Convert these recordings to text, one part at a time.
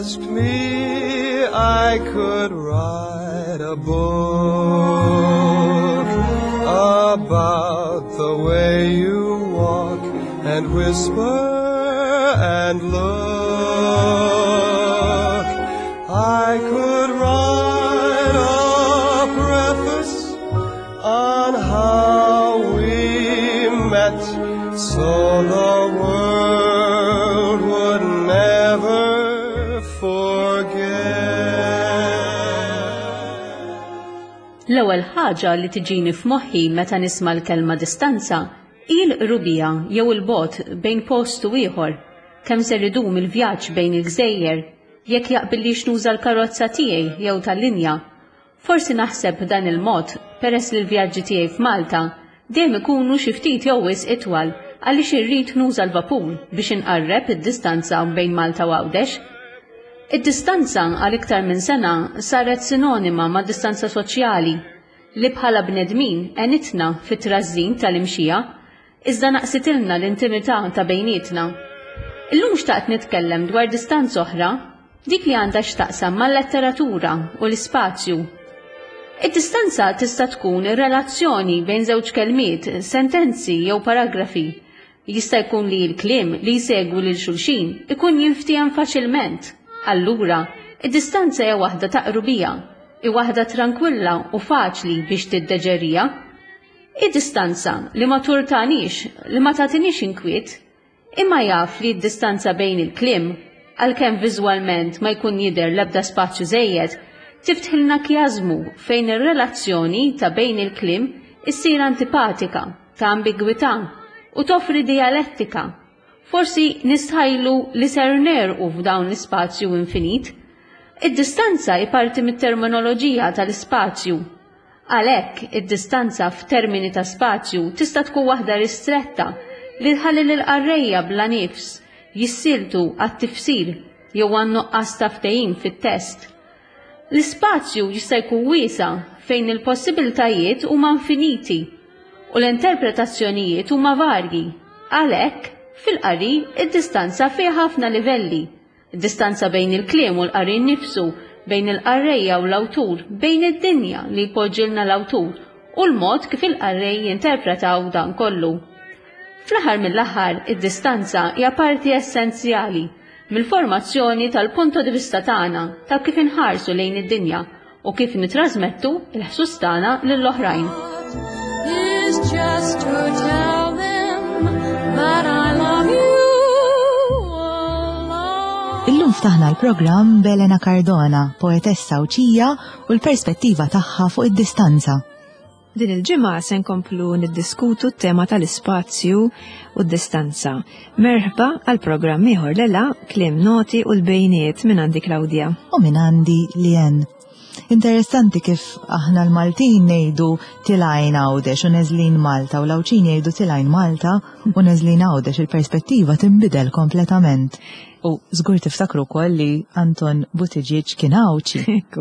asked me, I could write a book about the way you walk and whisper and look. I could write a preface on how we met, so the world would never forget. L-ewwel ħaġa li tiġini f'moħħi meta nisma' l-kelma distanza il-qrubija jew il-bogħod bejn post u ieħor, kemm ser idum il-vjaġġ bejn il-gżejjer, jekk jaqbillix nuża l-karozza tiegħi jew tal-linja. Forsi naħseb b'dan il-mod peress li l-vjaġġi tiegħi f'Malta dejjem ikunu xi ftit jew wisq itwal għaliex irrid nuża l-vapur biex inqarreb id-distanza bejn Malta u Għawdex. Id-distanza għal iktar minn sena saret sinonima ma' distanza soċjali li bħala bnedmin għenitna fit-trażżin tal-imxija, iżda naqsitilna l-intimità ta' bejnietna. Illum xtaqt nitkellem dwar distanza oħra, dik li għandha x'taqsam mal-letteratura u l-ispazju. Id-distanza tista' tkun relazzjoni bejn żewġ kelmiet, sentenzi jew paragrafi. Jista' jkun li l-kliem li jsegwu lil xulxin ikun jinftiem faċilment. Allura, id-distanza hija waħda ta' qrubija, hi waħda tranquilla u faċli biex tiddeġerija. Id-distanza li ma turtanix, li ma tagħtinix inkwiet, imma jaf li d-distanza bejn il-kliem, għalkemm viżwalment ma jkun jidher l-ebda spazju żejjed, tiftħilna kjażmu fejn ir-relazzjoni ta' bejn il-kliem issir antipatika, ta' ambigwità u toffri dialettika. Forsi nistħajlu li ser nerqu f'dawn l-ispazju infinit. Id-distanza hi parti mit-terminoloġija tal-ispazju. Għalhekk id-distanza f'termini ta' spazju tista' tkun waħda ristretta li tħalli l-qarrejja bla nifs jissiltu għat-tifsir jew għan-nuqqas ta' ftehim fit-test. L-ispazju jista' jkun wiesa' fejn il-possibiltajiet huma infiniti u l-interpretazzjonijiet huma varji. Għalhekk fil-qari id-distanza fiha ħafna livelli. Id-distanza bejn il-kliem u l-qari nnifsu, bejn il-qarrejja u l-awtur, bejn id-dinja li jpoġġilna l-awtur u l-mod kif il-qarrej jinterpretaw dan kollu. Fl-aħħar mill-aħħar, id-distanza hija parti essenzjali mill-formazzjoni tal-punto di vista tagħna ta' kif inħarsu lejn id-dinja u kif nitrasmettu l-ħsus tagħna lill-oħrajn. Illum ftaħna l-programm b'Elena Cardona, poetessa Awċija u l-perspettiva tagħha fuq id-distanza. Din il-ġimgħa se nkomplu niddiskutu t-tema tal-ispazju u d-distanza. Merħba għal programm ieħor lela kliem noti u l-bejniet minn għandi Klawdja. U minn għandi Lien. Interessanti kif aħna l-Maltin ngħidu tilajn Għawdex u neżlin Malta u l-Awċin jgħidu tilajn Malta u neżlin Għawdex, il-perspettiva tinbidel kompletament. U żgur tiftakru wkoll li Anton Buttigieg kien Awċi.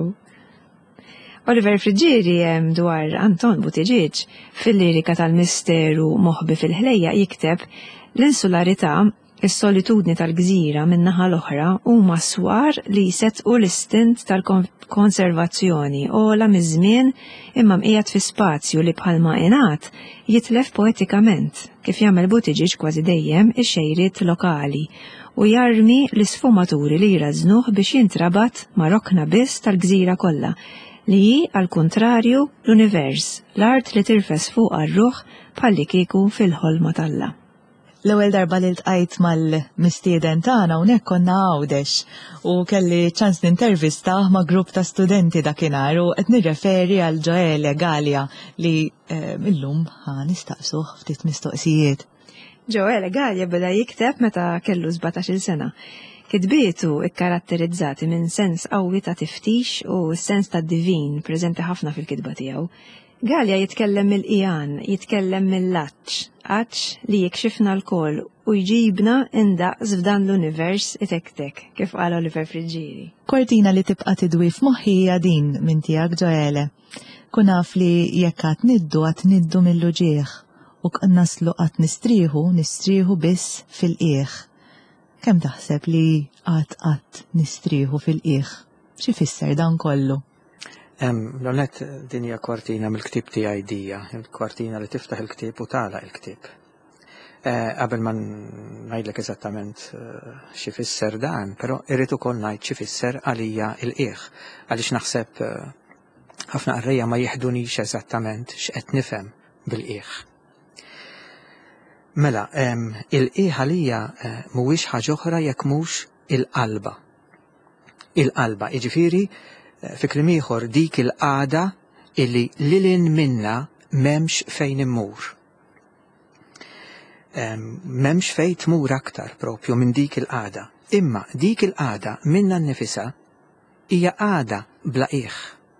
Oliver Frigieri dwar Anton Buttigieg fil-lirika tal-Misteru Moħbi fil-ħlejja jikteb l-insularità, is-solitudni tal-gżira min-naħa l-oħra huma swar li jsettqu l-istint tal-konservazzjoni ogħla miż-żmien imma mqiegħed fi spazju li bħalma ingħad jitlef poetikament kif jagħmel Buttigieg kważi dejjem ix-xejriet lokali u jarmi l-isfumaturi li jrażnuh biex jintrabat ma' rokna biss tal-gżira kollha li hi għall-kuntrarju l-univers, l-art li tirfes fuq ar-ruħ bħalli kieku fil-ħolma talla. L-ewwel darba li ltqajt mal-mistieden tagħna hawnhekk konna Għawdex u kelli ċans nintervista ma' grupp ta' studenti dakinhar u qed nirreferi għal Joele Gallia li illum nistaqsuh ftit mistoqsijiet. Joele Gallia beda jikteb meta kellu 17-il sena. Kitbietu ikkaratterizzati minn sens qawwi ta' tiftix u s-sens ta' divin preżenti ħafna fil-kitba tiegħu. Gallia jitkellem mill-qiegħan, jitkellem mill-qaċċ li jikxifna l-koll u jġibna indaqs f'dan l-univers itek-tek, kif qal Oliver Frigieri. Kortina li tibqa' tidwi f'moħħi hija din minn tiegħek Joele. Kun naf li jekk qatt niddu mill-luġieħ u naslu qatt nistrieħu biss fil-qiegħ. kemm taħseb li qatt nistrieħu fil-qiegħ? Xi fisser dan kollu? L-onet dinja kwartina mill-ktib tiegħi dija, il-kwartina li tiftaħ il-ktib u tagħlaq il-ktib. Qabel ma ngħidlek eżattament xi fisser dan, però irrid ukoll ngħid xi fisser għalija l-qiegħ, għaliex naħseb ħafna qarrejja ma jieħdunix eżattament x'qed nifhem bil-qiegħ. Mela, il-qiegħ għalija mhuwiex ħaġa oħra jekk mhux il-qalba. Il-qalba, jiġifieri fi kliem ieħor dik il-qagħda illi lilin minna m'hemmx fejn immur. M'hemmx fejn tmur aktar propju minn dik il-qagħda. Imma dik il-qagħda minnha nnifisha hija qagħda bla qiegħ.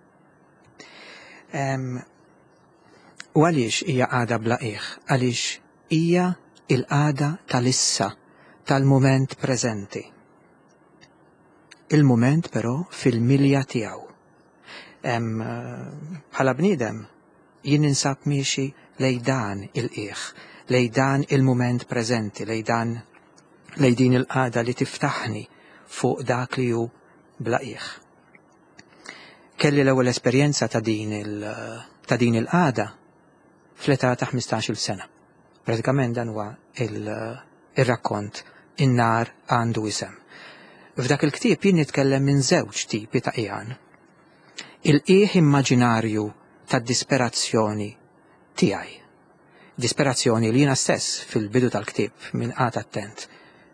U għaliex hija qagħda bla qiegħ? Għaliex hija il-qagħda tal-issa, tal-mument preżenti. Il-mument però fil-milja tiegħu. Bħala bniedem jien ninsab miexi lejn dan il-qiegħ, lejn dan il-mument preżenti, lejn din il-qagħda li tiftaħni fuq dak li hu bla qiegħ. Kelli l-ewwel esperjenza ta' din il-qagħda fl-età ta' 15-il sena. Pratikament dan huwa ir-rakkont in-nar għandu isem. F'dak il-ktieb jien nitkellem minn żewġ tipi ta' qiegħan. Il-qiegħ immaġinarju tad-disperazzjoni tiegħi. Disperazzjoni li jiena stess fil-bidu tal-ktieb minn qagħda attent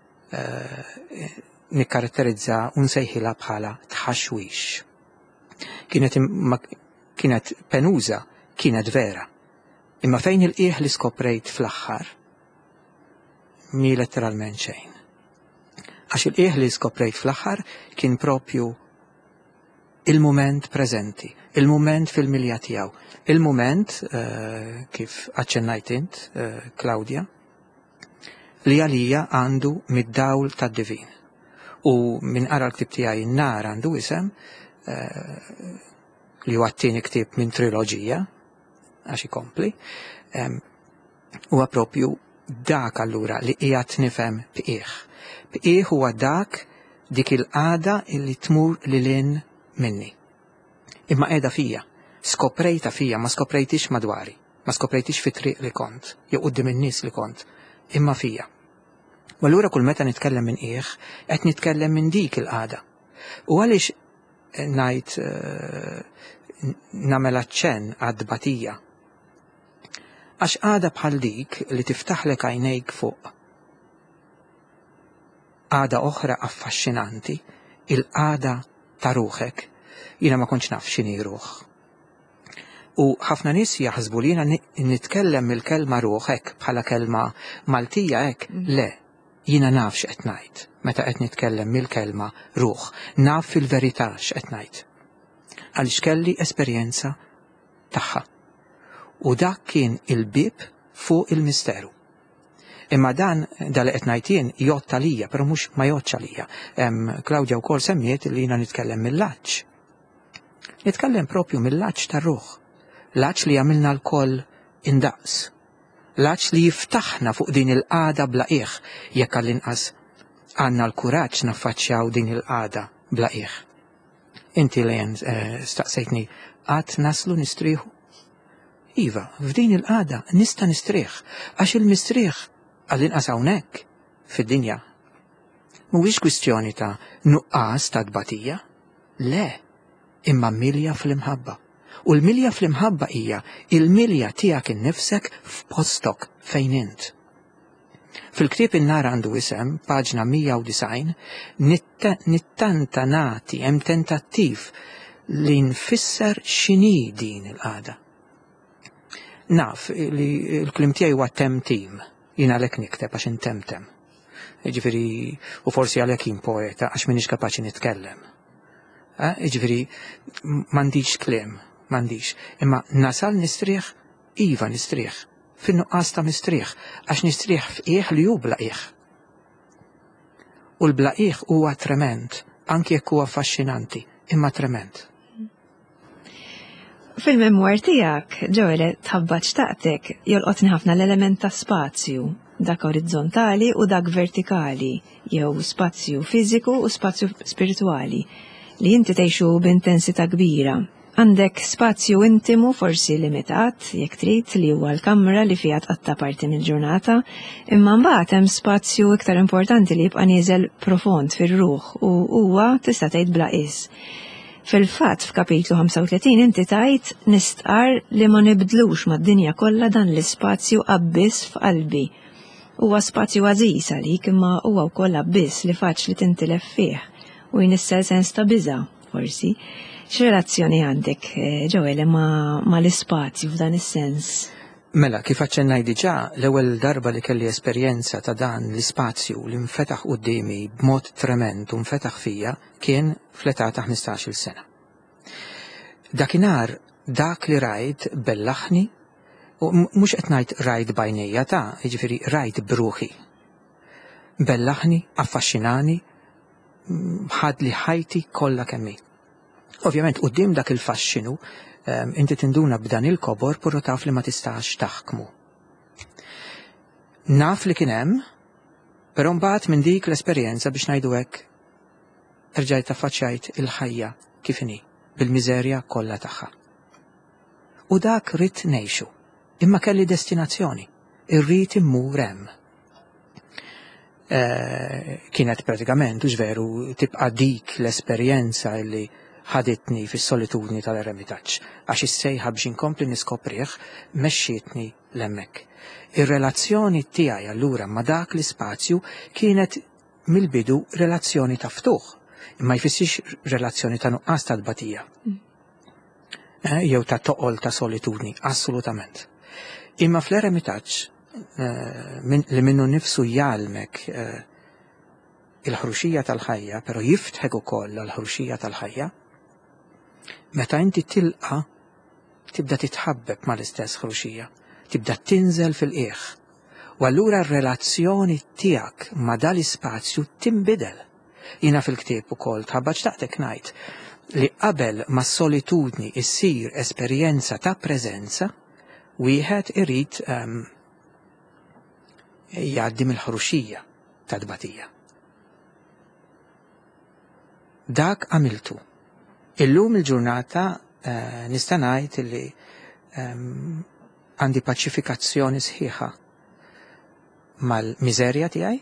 nikkaratterizza u nsejħilha bħala tħaxwix. Kienet penuża, kienet vera. Imma fejn il-qiegħ li skoprejt fl-aħħar mi letteralment xejn. Għax il-qiegħ li skoprejt fl-aħħar kien propju il-mument preżenti, il-mument fil-milja tiegħu, il-mument kif aċċennajt int, Claudia, li għalija għandu mid-dawl tad-divin. U minn qara l-ktib tiegħi n-nar għandu isem li huwa t-tieni ktieb minn triloġija, għax ikompli, huwa propju dak allura li qiegħed nifhem bqiegħ. Bqiegħ huwa dik il-qagħda li tmur lilin minni. Imma qiegħda fija, skoprejta fija, ma skoprejtix madwari, ma skoprejtix fi triq li kont, jew quddiem in-nies li kont, imma fija. U allura kull meta nitkellem minn qiegħ, qed nitkellem minn dik il-qagħda. U għaliex ngħid nagħmel aċċenn għad-dbatija. Għax qagħda bħal dik li tiftaħlek għajnejk fuq qagħda oħra affaxxinanti, il-qagħda ta' ruħek, jiena ma kontx naf x'inhi ruħ. U ħafna nies jaħsbu li jiena nitkellem mill-kelma ruħ hekk bħala kelma Maltija hekk, le, jiena naf x'qed ngħid meta qed nitkellem mill-kelma ruħ, naf fil-verità x'qed ngħid. Għaliex kelli esperjenza tagħha. U dak kien il-bib fuq il-misteru. Imma dan dal qed ngħid jien jgħod għalija, però mhux ma jgħodx għalija. Claudia wkoll semmiet li jiena nitkellem mill-laġġ. Nitkellem propju mill-laġġ tar-ruħ. Laġġ li għamilna l-koll indaqs. Laġġ li jiftaħna fuq din il-qagħda bla qiegħ jekk għall-inqas għandna l-kuraġġ naffaċċjaw din il-qagħda bla qiegħ. Inti lejn staqsejtni qatt naslu nistrieħu? Iva, f'din il-qagħda nista' nistrieħ għax il-mistrieħ għall-inqas hawnhekk fid-dinja mhuwiex kwistjoni ta' nuqqas ta' dbatija, le, imma milja fl-imħabba. U l-milja fl-imħabba hija il-milja tiegħek innifsek f'postok fejn int. Fil-ktieb in-nar għandu isem, paġna 190, nittanta nagħti hemm tentattiv li nfisser x'inhi din il-qagħda. Naf li l-klim tiegħi huwa temtim, jien għalhekk nikteb għax intemtem. Jiġifieri u forsi għalhekk jien poeta għax m'iniex kapaċi nitkellem. Jiġifieri m'għandix kliem, m'għandix. Imma nasal nistrieħ, iva nistrieħ, fin-nuqqas ta' mistrieħ, għax nistrieħ f'qiegħ li hu bla qiegħ. U l-bla qiegħ huwa trement, anke jekk huwa affaxxinanti, imma trement. Fil-memwar tiegħek, Ġoele, tħabbaġ taqtek jolqotni ħafna l-element ta' spazju. dak orizzontali u dak vertikali, jew spazju fiżiku u spazju spirituali, li inti tgħixu b'intensità kbira. Għandek spazju intimu forsi limitat, jekk trid, li huwa l-kamra li fiha tqatta' parti mill-ġurnata, imma mbagħad hemm spazju iktar importanti li jibqa' nieżel profond fir-ruħ u huwa tista' tgħid bla qis. Fil-fatt f'kapitlu 35 inti tajt nistqar li ma nibdlux mad-dinja kollha dan l-ispazju abbiss f'qalbi. Huwa spazju għażiż għalik imma huwa wkoll abbiss li faċli tintilef fih u jnissel sens ta' biża' forsi. X'relazzjoni għandek, Ġewel, ma l-ispazju f'dan is-sens? Mela, kif aċċennaj diġà, l-ewwel darba li kelli esperjenza ta' dan l-ispazju li nfetaħ qudiemi b'mod trement u nfetaħ fija kien fl-età ta' 15-il sena. Dakinhar dak li rajt bellaħni, u mhux qed ngħid rajt bajnejja jiġifieri rajt b'ruħi. Bellaħni, affaxxinani, ħadli ħajti kollha kemm hi. Ovvjament, quddiem dak il-fasċinu, inti tinduna b'dan il-kobor purru taf li ma tistax taħkmu. Naf li kien hemm, però mbagħad minn dik l-esperjenza biex ngħidu hekk erġajt affaċċjajt il-ħajja kif inhi, bil-miżerja kollha tagħha. U dak rid ngħixu, imma kelli destinazzjoni, irrid immur hemm. Kienet pratikament, u veru, tibqa' dik l-esperjenza li ħaditni fis-solitudni tal-eremitaġġ, għax is-sejħa biex inkompli niskoprih mexxietni l-hemmhekk. Ir-relazzjoni tiegħi allura ma' dak l-ispazju kienet mill-bidu relazzjoni ta' ftuħ, imma jfissirx relazzjoni ta' nuqqas tal-batija. Jew ta' toqol ta' solitudni, assolutament. Imma fl-eremitaġġ li minnu nifsu jgħalmek il-ħruxija tal-ħajja, però jiftħek ukoll l-ħruxija tal-ħajja, meta inti tilqa tibda titħabbeb mal-istess ħruxija, tibda tinżel fil-qiegħ. U allura r-relazzjoni tiegħek ma' dal-ispazju tinbidel. Jiena fil-ktieb ukoll tħabbaġ taqtek ngħid li qabel ma' solitudni issir esperjenza ta' preżenza, wieħed irid jgħaddi mill-ħruxija tad-batija. Dak għamiltu. Illum il-ġurnata nista' ngħid li għandi paċifikazzjoni sħiħa mal-miżerja tiegħi,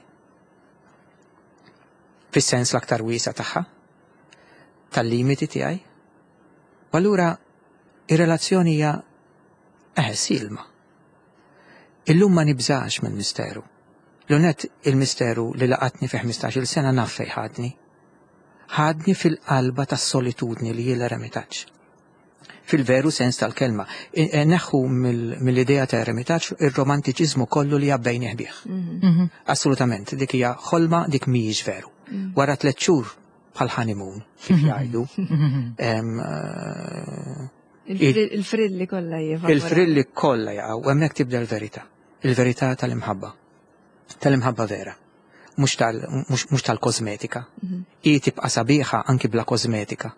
fis-sens l-aktar wiesa tagħha, tal-limiti tiegħi. U allura ir-relazzjoni hija silma. Illum ma nibżax mill-misteru. L-unet il-misteru li laqatni fi 15-il sena naf fejn ħadni. Ħadni fil-qalba tas-solitudni li l-eremitaġġ. Fil-veru sens tal-kelma. Neħħu mill-idea ta' eremitaġġ ir-romantiċiżmu kollu li jabbejn bih. Assolutament, dik hija ħolma, dik mhijiex veru. Wara 3 xhur bħal honeymoon, kif jgħidu. Il-frilli kollha jiefa. Il-frilli kollha jaqgħu, hemmhekk tibda l-verità. Il-verità tal-imħabba. Tal-imħabba vera. Mhux tal-kosmetika. I tibqa' sabiħa anki bla kosmetika.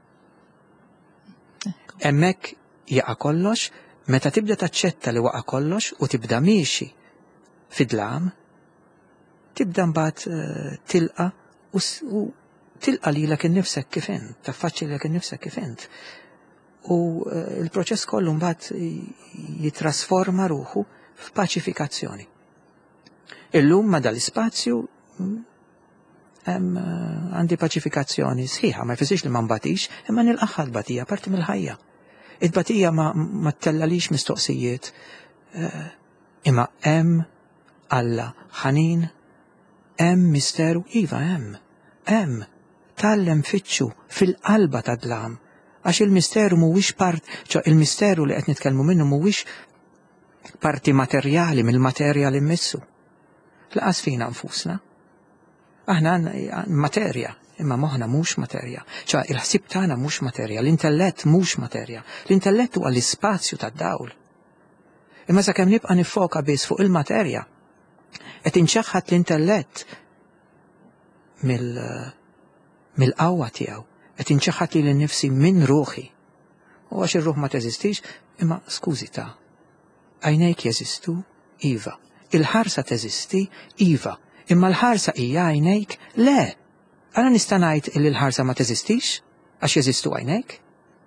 Hemmhekk jaqa' kollox, meta tibda taċċetta li waqa' kollox u tibda miexi fid-dlam, tibda mbagħad tilqa' u tilqa' lilek innifsek kif int, taffaċċi lilek innifsek kif int. U l-proċess kollu mbagħad jitrasforma ruħu f'paċifikazzjoni. Illum ma dal-ispazju għandi paċifikazzjoni sħiħa, ma jfissirx li ma nbatix, imma nilqaħħa l-batija parti mill-ħajja. Il-batija ma tellalix mistoqsijiet, imma hemm Alla ħanin, hemm misteru, iva hemm tallem fitxu fil-qalba ta' dlam, għax il-misteru mhuwiex il-misteru li qed nitkellmu minnu mhuwiex parti materjali mill-materja li mmissu. Laqas fina nfusna. Aħna materja, imma moħna mhux materja. Il-ħsieb tagħna mhux materja, l-intellett mhux materja. L-intellett huwa l-ispazju tad-dawl. Imma sakemm nibqa' nifoka biss fuq il-materja, qed inċaħħad l-intellett mill-qawwa tiegħu, qed inċaħħad li nnifsi minn ruħi. U għax ir-ruħ ma teżistix, imma skużi ta' għajnejk jeżistu, iva. il-ħarsa teżisti, iva, imma l-ħarsa hija għajnejk, le. Għana nista' ngħid li l-ħarsa ma teżistix għax jeżistu għajnejk.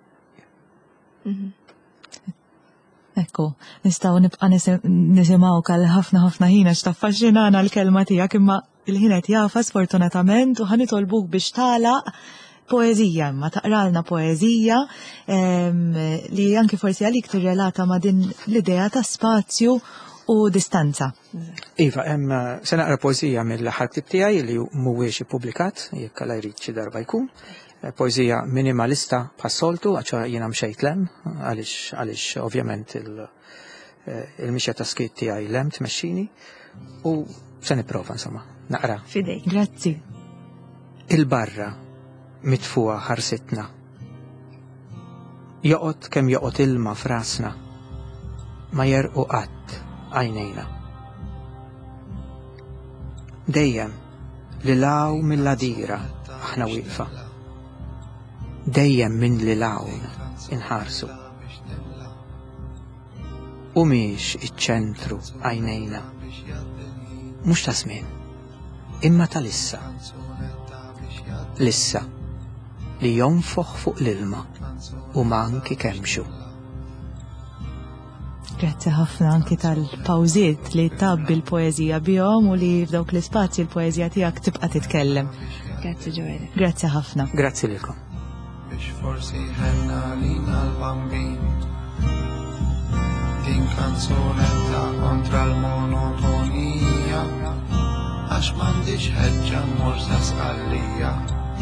Ekku, nistaw nibqa' nisimgħu kal ħafna ħina x'taffaxxinana l-kelma tiegħek imma il-ħinet jafa sfortunatament u ħanitolbuk biex tagħlaq poezija, ma taqralna poezija li anki forsi għalik tirrelata ma din l-idea ta' spazju u distanza. Iva, se naqra poezija mill-aħħar ktib tiegħi li mhuwiex ippubblikat, jekk alla jrid xi darba jkun. Poezija minimalista bħas-soltu, għaxa jiena mxejt lem, għaliex ovvjament il-mixja ta' skritt tiegħi lem tmexxini u se nipprova insomma, naqra. Fidej. Grazzi. Il-barra mitfuha ħarsitna. Joqgħod kemm joqgħod ilma frasna, ma jerqu qatt għajnejna. Dejjem li law mill-ladira aħna wieqfa. Dejjem minn li lawn inħarsu. U miex iċ-ċentru għajnejna. Mhux ta' żmien, imma ta' lissa. Lissa li jonfoħ fuq l-ilma u manki kemxu. Grazzi ħafna anki tal-pawżiet li tabbi l-poezija bihom u li f'dawk l-ispazji l-poezija tiegħek tibqa' titkellem. Grazzi Ġoela. Grazzi ħafna. Grazzi lilkom. Biex forsi ħenna lina l-bambin din kanzunetta kontra l-monotonija għax m'għandix ħeġġa morsa sqallija.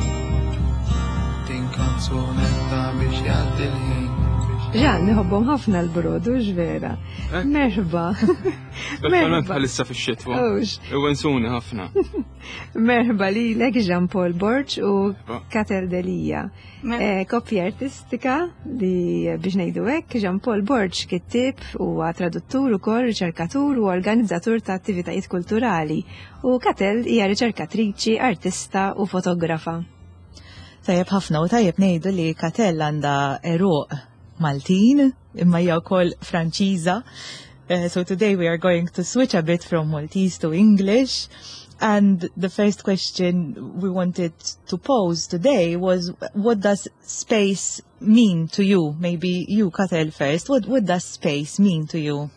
Din kanzunetta biex jgħaddi l-ħin. Ġan, niħobbhom ħafna l-brodu, ġvera. Merħba. Speċjalment bħalissa fix-xitwa. Iwensuni ħafna. Merħba lilek Jean Paul Borch u Katel Delija. Koppja artistika li biex ngħidu hekk, Jean Paul Borch kittib huwa traduttur ukoll, riċerkatur u organizzatur ta' attivitajiet kulturali. U Katel hija riċerkatriċi, artista u fotografa. Tajjeb ħafna u tajjeb ngħidu li Katel għandha eruq Maltin, imma hija wkoll Franċiża. So today we are going to switch a bit from Maltese to English. And the first question we wanted to pose today was, what does space mean to you? Maybe you, Katel, first. What does space mean to you?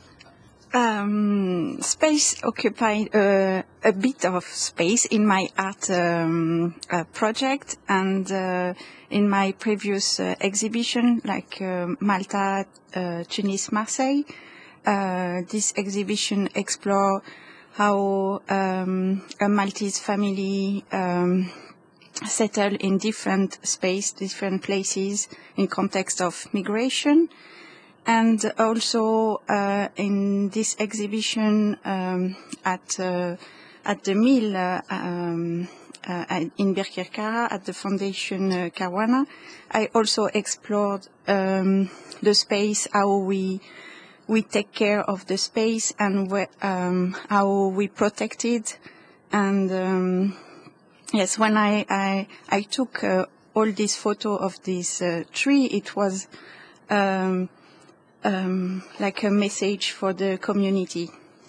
Space occupied a bit of space in my art project and in my previous exhibition, like Malta, Tunis, Marseille. This exhibition explores how a Maltese family settle in different space, different places in context of migration. And also in this exhibition at the mill in Birkirkara at the Foundation Caruana, I also explored the space, how we take care of the space and how we protect it. And yes, when I took all these photos of this tree, it was like a message for the community.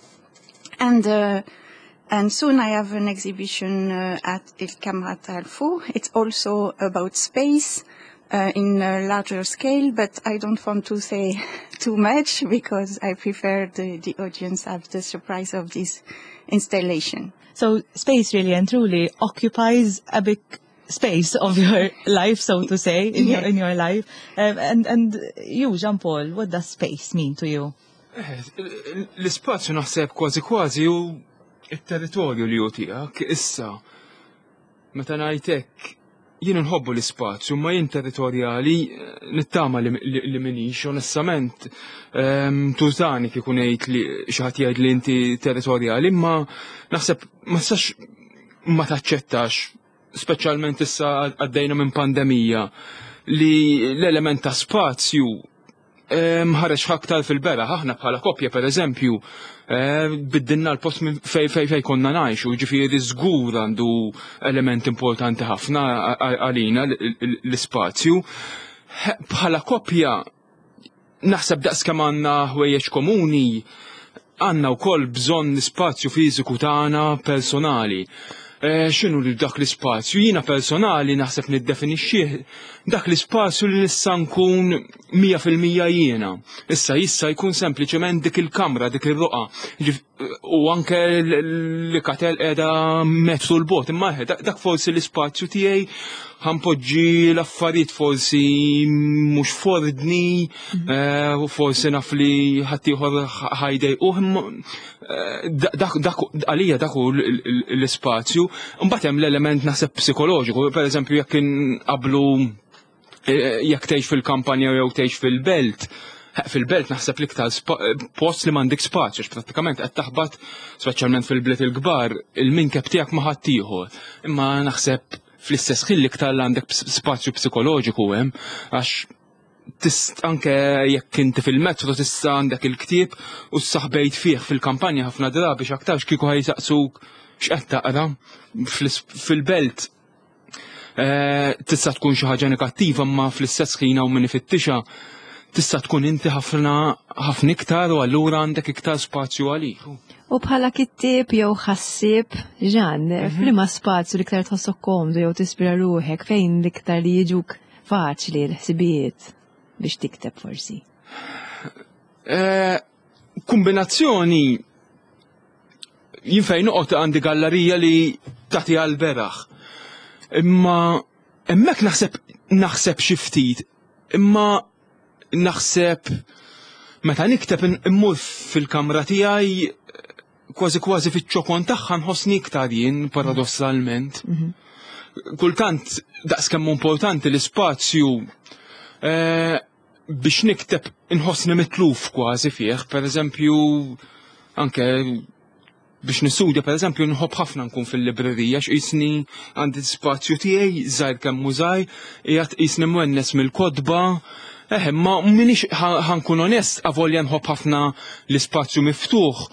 And soon I have an exhibition at El Kamrat Al Fou. It's also about space in a larger scale, but I don't want to say too much because I prefer the audience have the surprise of this installation. So space really and truly occupies a big space of your life, so to say, in your life. And you, Jean Paul, what does space mean to you? L-ispazju naħseb kważi u il-territorju li tiegħek issa. Meta ngħidlek jien nħobbu l-ispazju, ma jien territorjali nittama li minix, onestament tużani kieku ngħid li xi ħadd jgħid li inti territorjali, imma naħseb ma sax ma taċċettax, speċjalment issa għaddejna minn pandemija, li l-element ta' spazju ħareġ aktar fil-bera. Aħna bħala koppja pereżempju biddinna l-post fej konna ngħixu, ġifieri żgur għandu element importanti ħafna għalina l-ispazju. Bħala koppja naħseb daqs kemm għandna ħwejjeġ komuni, għandna wkoll bżonn l-ispazju fiżiku tagħna personali. X'inhu li dak l-ispazju? Jiena personali naħseb niddefinixxih dak l-ispazju li nista' nkun 100% jiena. Issa jkun sempliċement dik il-kamra, dik ir-roqa. U anke li katel qiegħda metru l-bot, imma dak forsi l-ispazju tiegħi ħanpoġġi l-affarijiet forsi mhux fordni, u forsi naf li ħadd ieħor ħajdejquh, għalija dak hu l-ispazju. Imbagħad hemm l-element naħseb psikoloġiku, pereżempju jekk inqablu jekk tgħix fil-kampanja jew tgħix fil-belt. Fil-belt naħseb l-iktar post li m'għandek spazju, prattikament qed taħbad, speċjalment fil-bliet il-kbar, il-minkeb tiegħek ma ħadd ieħor. Imma naħseb fl-istess ħin l-iktar għandek spazju psikoloġiku hemm, għax anke jekk inti fil-metro tista' għandek il-ktieb u ssaħbejt fih fil-kampanja ħafna drabi x'aktarx kieku ħajsaqsuk x'qed taqra. Fil-belt tista' tkun xi ħaġa negattiva, imma fl-istess ħin hawn min ifittixha tista' tkun inti ħafna iktar u allura għandek iktar spazju għalik. U bħala kittieb jew ħassieb, Ġan, f'liema spazju li iktar tħossok komdu jew tispira ruħek fejn l-iktar li jiġuk faċli l-ħsibijiet biex tikteb forsi? Kombinazzjoni jien fejn noqgħod għandi gallerija li tagħti għall-beraħ. Imma hemmhekk naħseb xi ftit, imma naħseb meta nikteb immur fil-kamra tiegħi kważi fiċ-ċokon tagħha nħossni iktar jien paradossalment. Kultant daqskemm importanti l-ispazju biex nikteb inħossni mitluf kważi fih, pereżempju anke biex nistudja pereżempju nħobb ħafna nkun fil-librerija x'qisni għandi spazju tiegħi żgħir kemm hu żgħir, qiegħed qisni mwennes mill-kodba. Ma minix ħankun onest, avolja nħobb ħafna l-ispazju miftuħ.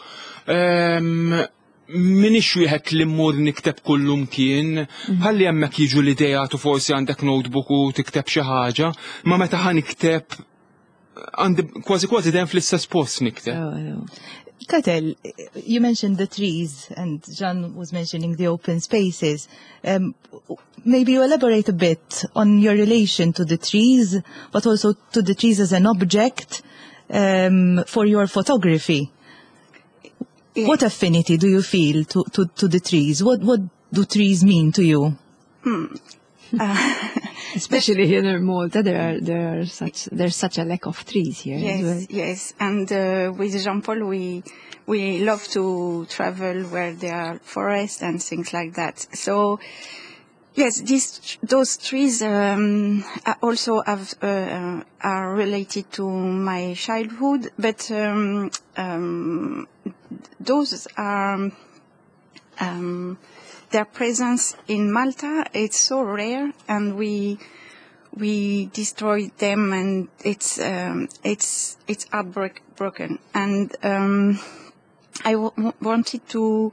Minix wieħed li mmur nikteb kullum kien, ħalli hemmhekk jiġu l-idejat u forsi għandek notebook u tikteb xi ħaġa, ma meta ħanikteb għandi kważi dejjem fl-istess post nikteb. Katel, you mentioned the trees and Jan was mentioning the open spaces. Maybe you elaborate a bit on your relation to the trees, but also to the trees as an object for your photography. Yeah. What affinity do you feel to the trees? What do trees mean to you? Especially here in Malta, there's such a lack of trees here. Yes, as well. yes. And with Jean-Paul, we love to travel where there are forests and things like that. So, yes, those trees also are related to my childhood, but those are their presence in Malta. It's so rare, and we destroyed them, and it's heartbroken. And I wanted to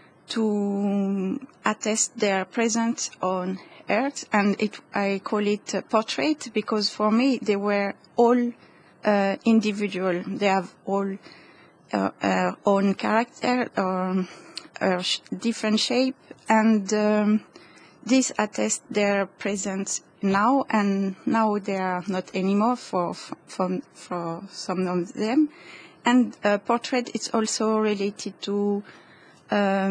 attest their presence on Earth, and I call it a portrait because for me they were all individual. They have all own character or different shape, and this attests their presence now, and now they are not anymore for some of them. And portrait is also related to a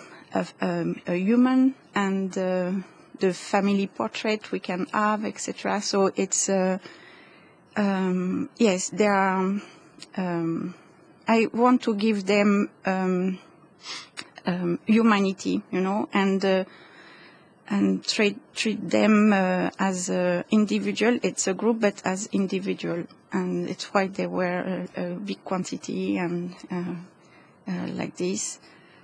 human and the family portrait we can have, etc. So it's yes, they are. I want to give them humanity, you know, and treat them as individual. It's a group, but as individual, and it's why they were a big quantity and like this.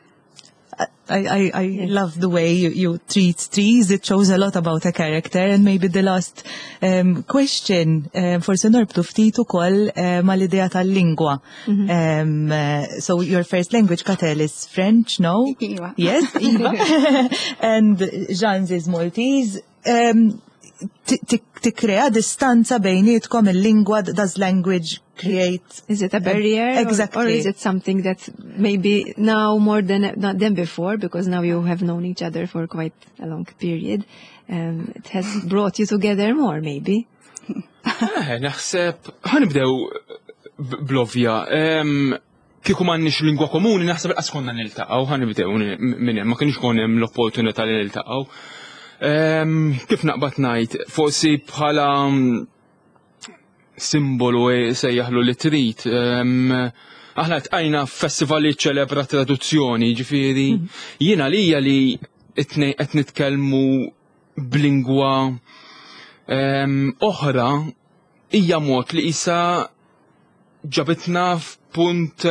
I love the way you treat trees. It shows a lot about a character. And maybe the last question, forse norbtu ftit ukoll mal-idea tal-lingwa. So your first language, Katel, is French, no? Iva. Yes, Iva. And Jean's is Maltese. tikkrea distanza bejnietkom il-lingwa, does language create? Is it a barrier? Exactly. Or is it something that maybe now more than before, because now you have known each other for quite a long period, it has brought you together more, maybe? Naħseb, ħanibdew bl-ovvja. Kieku m'għandniex lingwa komuni, naħseb qas konna niltaqgħu, ħanibdew minn hemm, ma kienx kun hemm l-opportunità li niltaqgħu. Kif naqbad ngħid, forsi bħala simbolu sejjaħlu li trid. Aħna tqajna f'festival li ċelebra traduzzjoni, ġifieri jiena lija li qed nitkellmu b'lingwa oħra hija mod li isa ġabitna f'punt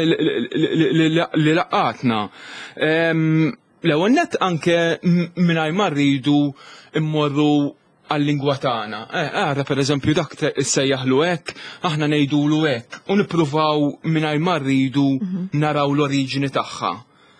li laqatna. L-ewwel nett anke mingħajr ma rridu immorru għal-lingwa tagħna. Ara pereżempju dak issejjaħlu hekk, aħna ngħidulu hekk u nippruvaw mingħajr ma rridu naraw l-oriġini tagħha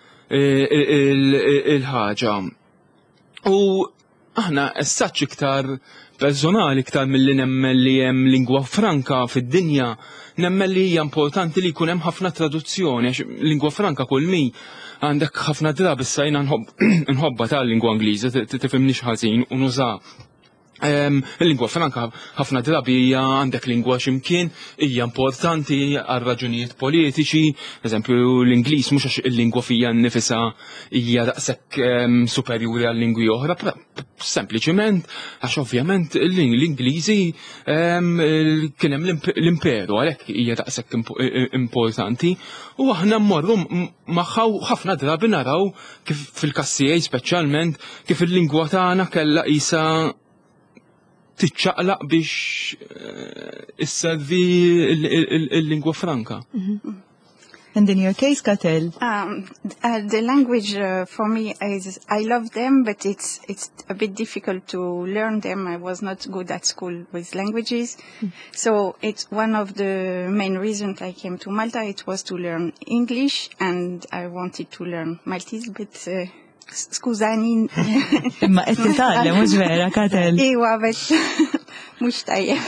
il-ħaġa. U aħna essaċ iktar personali iktar milli nemmen li hemm lingwa franka fid-dinja, nemmen li hija importanti li jkun hemm ħafna traduzzjoni għax lingwa franka kull min għandek ħafna drabi sajna nħobba tal-lingwa Ingliża tifhimniex ħażin u nuża. Il-lingwa franka ħafna drabi hija għandek lingwa x'imkien hija importanti għal raġunijiet politiċi, eżempju l-Ingliż mhux għax il-lingwa fija nnifisha hija daqshekk superjuri għal lingwi oħra, sempliċiment għax ovvjament l-Ingliżi kien hemm l-imperu għalhekk hija daqshekk importanti u aħna mmorru magħha ħafna drabi naraw kif fil-kassijaj speċjalment kif il-lingwa tagħna kellha qisha tiċċaqlaq biex isservi il-lingwa franka. And in your case, Katel? The language for me is, I love them, but it's a bit difficult to learn them. I was not good at school with languages. So it's one of the main reasons I came to Malta. It was to learn English, and I wanted to learn Maltese, but skużani. Imma qed titgħallem mhux vera, Katel. Iwa, but mhux tajjeb.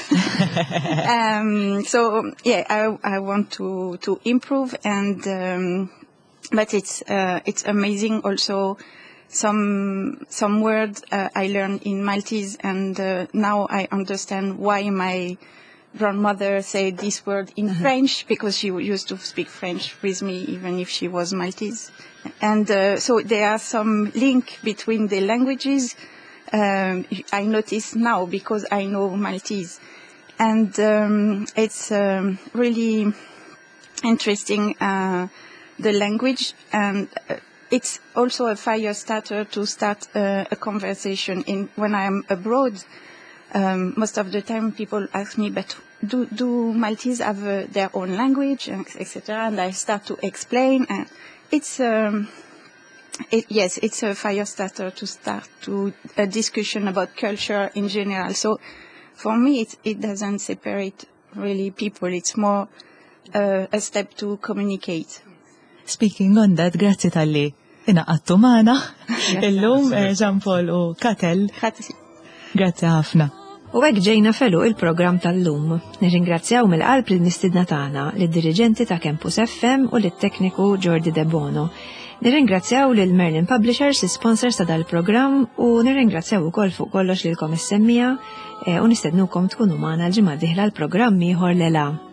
So yeah, I want to improve, and but it's amazing also some words I learned in Maltese, and now I understand why my grandmother said this word in French, because she used to speak French with me even if she was Maltese. And so there are some link between the languages I notice now because I know Maltese. And it's really interesting, the language, and it's also a fire starter to start a conversation. When I'm abroad, most of the time people ask me, but do Maltese have their own language, etc. And I start to explain, and it's it's a fire starter to start to a discussion about culture in general. So for me, it doesn't separate really people. It's more a step to communicate. Speaking on that, grazzi tal-li inaqattu magħna illum Jean-Paul u Katel. Grazzi ħafna. U hekk ġejna felu il-programm tal-lum. Nirringrazzjaw mill-qalb lill-mistiedna tagħna, lid-diriġenti ta' Campus FM u lit-tekniku Jordi De Bono. Nirringrazzjaw lil Merlin Publishers, sponsors ta' dal-programm, u nirringrazzjaw ukoll fuq kollox lilkom is-semmija u nistednukom tkunu magħna l-ġimgħa d-dieħla l-programm ieħor l-għela.